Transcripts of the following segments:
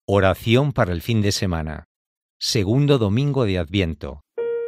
Oración para el fin de semana. Segundo domingo de Adviento.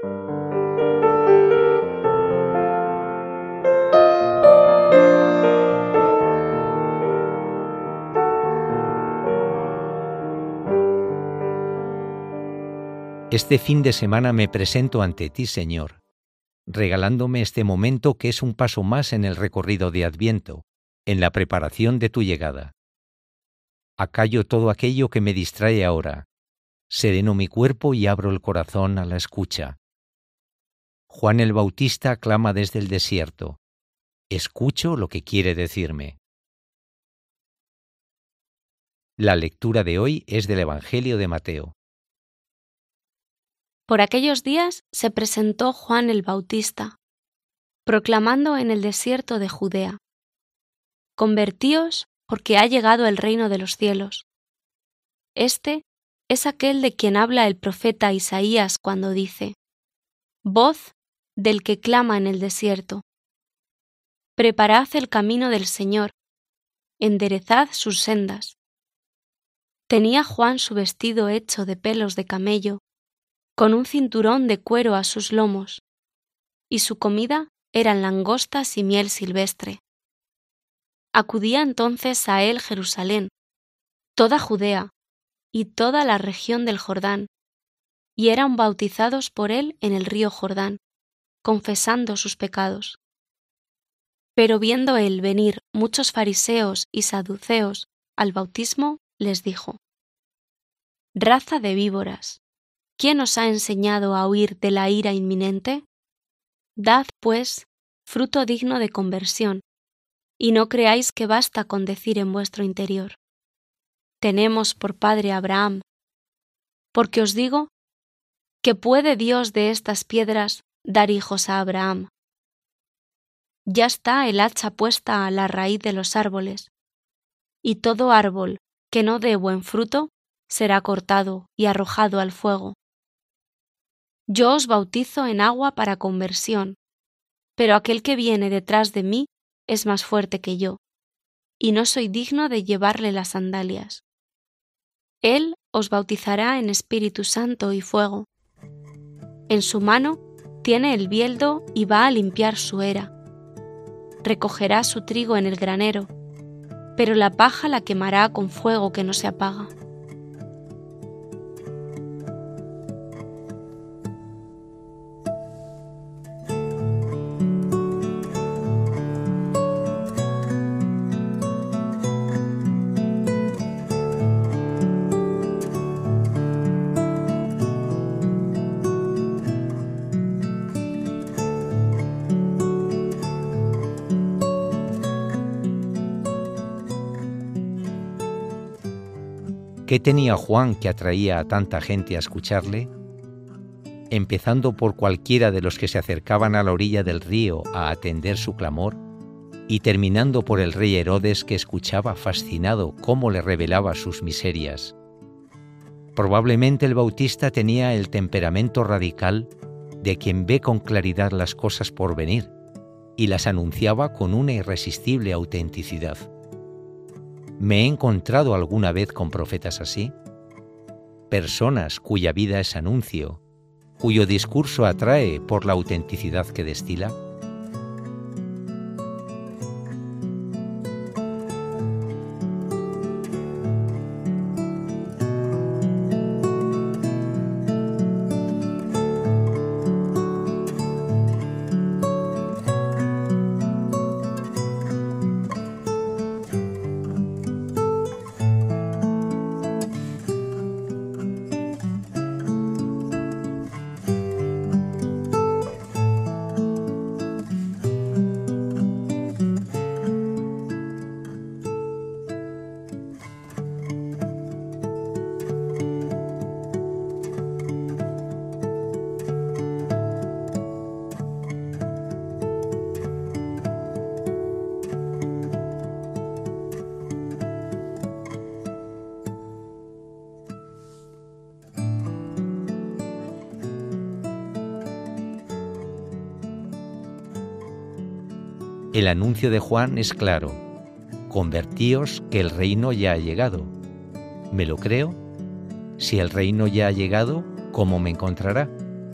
Este fin de semana me presento ante ti, Señor, regalándome este momento que es un paso más en el recorrido de Adviento, en la preparación de tu llegada. Acallo todo aquello que me distrae ahora, sereno mi cuerpo y abro el corazón a la escucha. Juan el Bautista clama desde el desierto. Escucho lo que quiere decirme. La lectura de hoy es del Evangelio de Mateo. Por aquellos días se presentó Juan el Bautista, proclamando en el desierto de Judea: Convertíos, porque ha llegado el reino de los cielos. Este es aquel de quien habla el profeta Isaías cuando dice: Voz del que clama en el desierto. Preparad el camino del Señor, enderezad sus sendas. Tenía Juan su vestido hecho de pelos de camello, con un cinturón de cuero a sus lomos, y su comida eran langostas y miel silvestre. Acudía entonces a él Jerusalén, toda Judea y toda la región del Jordán, y eran bautizados por él en el río Jordán, confesando sus pecados. Pero viendo él venir muchos fariseos y saduceos al bautismo, les dijo: Raza de víboras, ¿quién os ha enseñado a huir de la ira inminente? Dad, pues, fruto digno de conversión, y no creáis que basta con decir en vuestro interior: Tenemos por padre a Abraham, porque os digo que puede Dios de estas piedras dar hijos a Abraham. Ya está el hacha puesta a la raíz de los árboles, y todo árbol que no dé buen fruto será cortado y arrojado al fuego. Yo os bautizo en agua para conversión, pero aquel que viene detrás de mí es más fuerte que yo, y no soy digno de llevarle las sandalias. Él os bautizará en Espíritu Santo y fuego. En su mano tiene el bieldo y va a limpiar su era. Recogerá su trigo en el granero, pero la paja la quemará con fuego que no se apaga. ¿Qué tenía Juan que atraía a tanta gente a escucharle? Empezando por cualquiera de los que se acercaban a la orilla del río a atender su clamor, y terminando por el rey Herodes, que escuchaba fascinado cómo le revelaba sus miserias. Probablemente el Bautista tenía el temperamento radical de quien ve con claridad las cosas por venir y las anunciaba con una irresistible autenticidad. ¿Me he encontrado alguna vez con profetas así? Personas cuya vida es anuncio, cuyo discurso atrae por la autenticidad que destila. El anuncio de Juan es claro: convertíos, que el reino ya ha llegado. ¿Me lo creo? Si el reino ya ha llegado, ¿cómo me encontrará?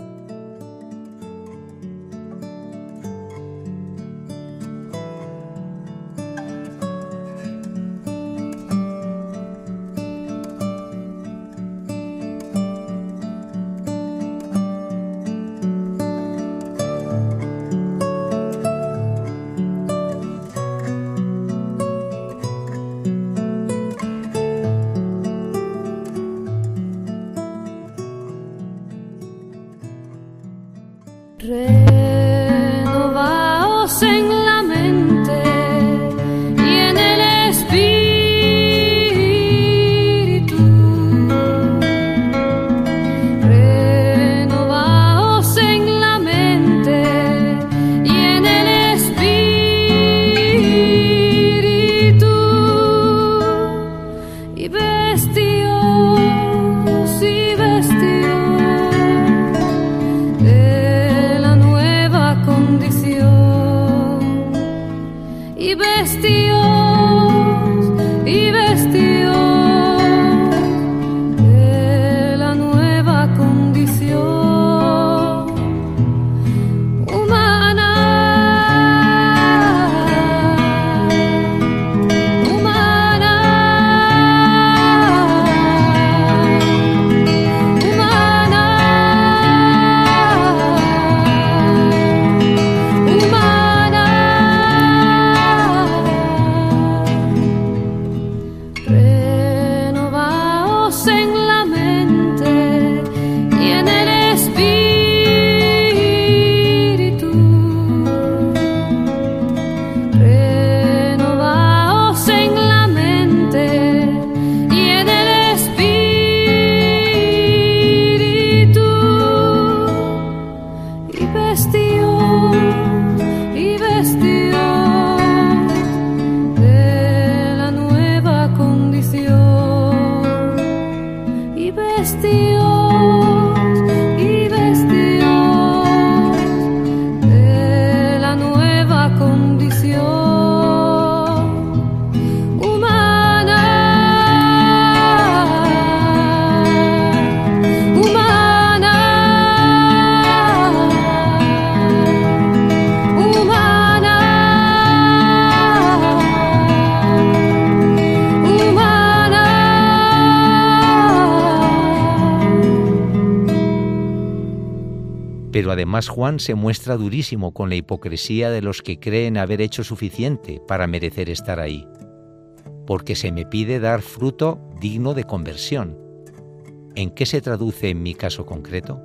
Renovaos en la mente y en el espíritu. Renovaos en la mente y en el espíritu. Y vestíos y vestíos y vestíos de la nueva condición humana, humana, humana, humana. Renovaos en la mente y en el espíritu. Renovaos en la mente y en el espíritu. Y vestíos de la nueva condición. Y vestíos de la nueva condición humana, humana, humana, humana. Pero además Juan se muestra durísimo con la hipocresía de los que creen haber hecho suficiente para merecer estar ahí, porque se me pide dar fruto digno de conversión. ¿En qué se traduce en mi caso concreto?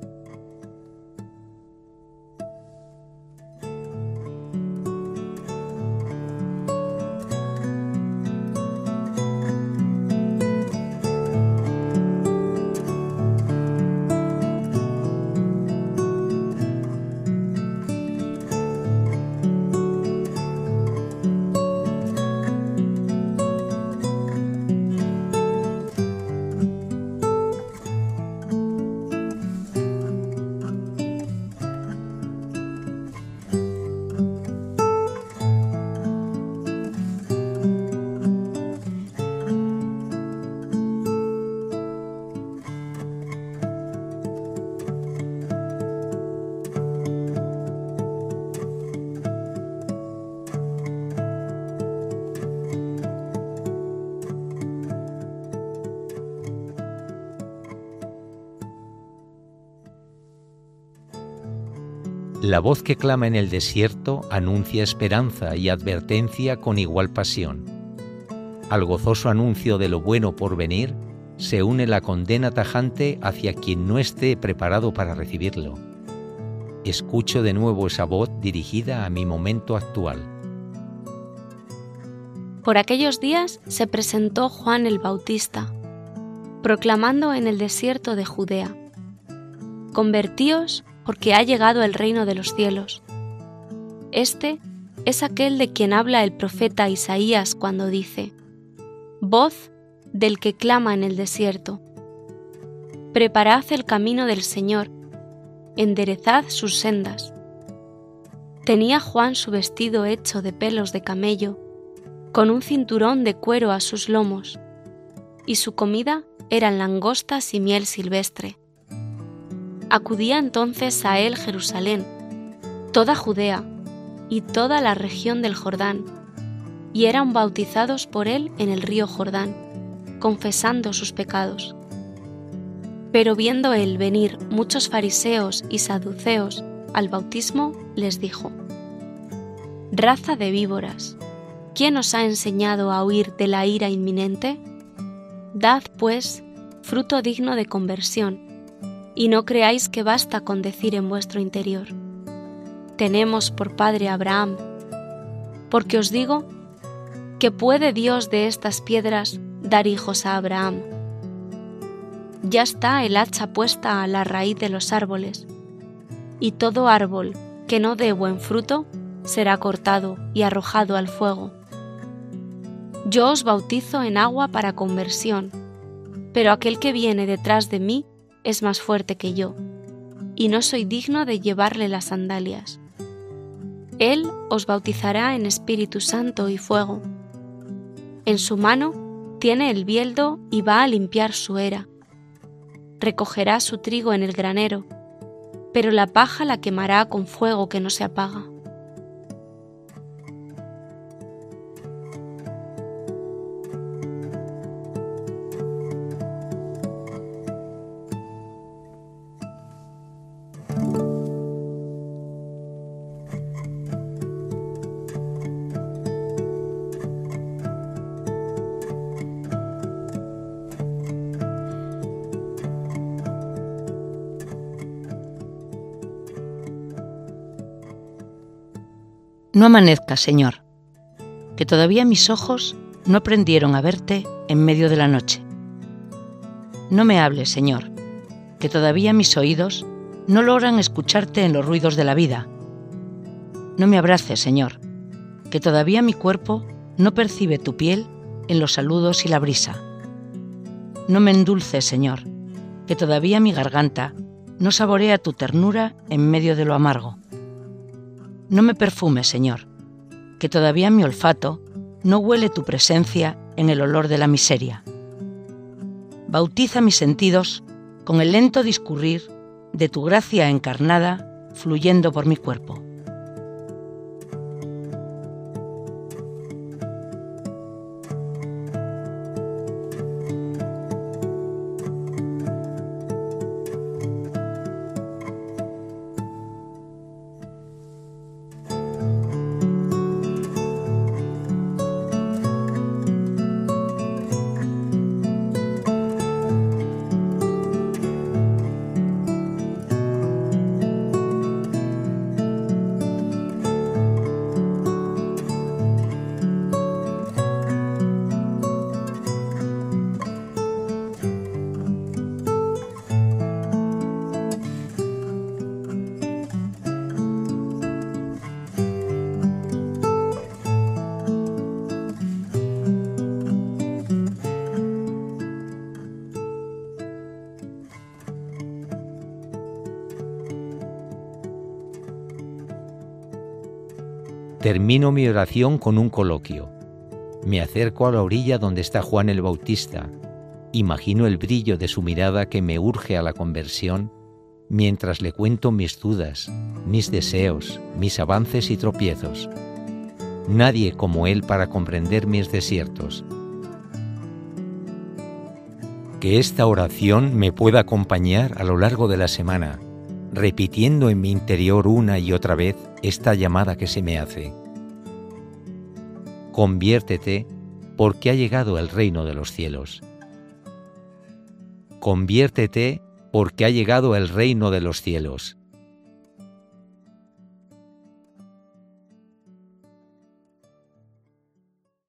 La voz que clama en el desierto anuncia esperanza y advertencia con igual pasión. Al gozoso anuncio de lo bueno por venir se une la condena tajante hacia quien no esté preparado para recibirlo. Escucho de nuevo esa voz dirigida a mi momento actual. Por aquellos días se presentó Juan el Bautista, proclamando en el desierto de Judea: Convertíos, porque ha llegado el reino de los cielos. Este es aquel de quien habla el profeta Isaías cuando dice: Voz del que clama en el desierto. Preparad el camino del Señor, enderezad sus sendas. Tenía Juan su vestido hecho de pelos de camello, con un cinturón de cuero a sus lomos, y su comida eran langostas y miel silvestre. Acudía entonces a él Jerusalén, toda Judea y toda la región del Jordán, y eran bautizados por él en el río Jordán, confesando sus pecados. Pero viendo él venir muchos fariseos y saduceos al bautismo, les dijo: «Raza de víboras, ¿quién os ha enseñado a huir de la ira inminente? Dad, pues, fruto digno de conversión, y no creáis que basta con decir en vuestro interior: tenemos por padre a Abraham, porque os digo que puede Dios de estas piedras dar hijos a Abraham. Ya está el hacha puesta a la raíz de los árboles, y todo árbol que no dé buen fruto será cortado y arrojado al fuego. Yo os bautizo en agua para conversión, pero aquel que viene detrás de mí es más fuerte que yo, y no soy digno de llevarle las sandalias. Él os bautizará en Espíritu Santo y fuego. En su mano tiene el bieldo y va a limpiar su era. Recogerá su trigo en el granero, pero la paja la quemará con fuego que no se apaga». No amanezca, Señor, que todavía mis ojos no aprendieron a verte en medio de la noche. No me hables, Señor, que todavía mis oídos no logran escucharte en los ruidos de la vida. No me abraces, Señor, que todavía mi cuerpo no percibe tu piel en los saludos y la brisa. No me endulces, Señor, que todavía mi garganta no saborea tu ternura en medio de lo amargo. No me perfumes, Señor, que todavía mi olfato no huele tu presencia en el olor de la miseria. Bautiza mis sentidos con el lento discurrir de tu gracia encarnada fluyendo por mi cuerpo. Termino mi oración con un coloquio. Me acerco a la orilla donde está Juan el Bautista. Imagino el brillo de su mirada que me urge a la conversión mientras le cuento mis dudas, mis deseos, mis avances y tropiezos. Nadie como él para comprender mis desiertos. Que esta oración me pueda acompañar a lo largo de la semana, repitiendo en mi interior una y otra vez esta llamada que se me hace. Conviértete, porque ha llegado el reino de los cielos. Conviértete, porque ha llegado el reino de los cielos.